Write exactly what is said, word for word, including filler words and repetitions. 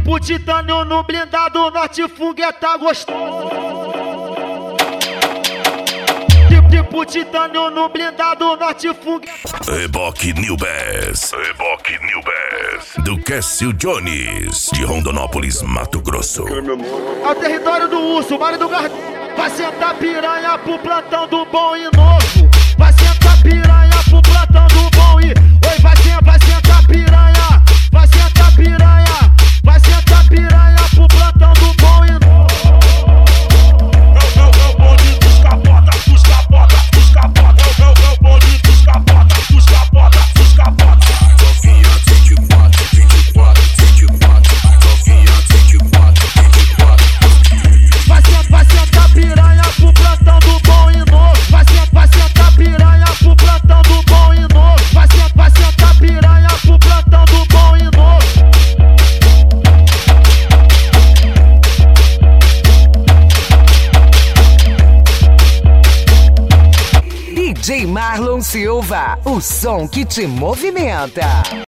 Tipo titânio no blindado, norte fogueta gostoso. Tipo titânio no blindado, norte fogueta. Reboque New Bass, Reboque New Bass, do Cássio Jones, de Rondonópolis, Mato Grosso. É o território do urso, Vale do Garden. Vai sentar piranha pro plantão do bom e novo. Vai sentar piranha pro plantão do bom e... Oi, vai sentar, vai sentar piranha. Vai sentar piranha. Vai sentar piranha pro plantão do bom e novo. É o bonde dos capota, dos capota, dos capota. É o bonde dos capota, dos capota, dos capota. Novinha vinte e quatro, vinte e quatro, vinte e quatro. Novinha vinte e quatro, vinte e quatro. Vai sentar, vai sentar piranha pro plantão do bom e novo. Vai sentar, vai sentar piranha pro plantão do bom e novo. Vai sentar, vai sentar piranha pro plantão do bom e novo. D J Marlon Silva, o som que te movimenta.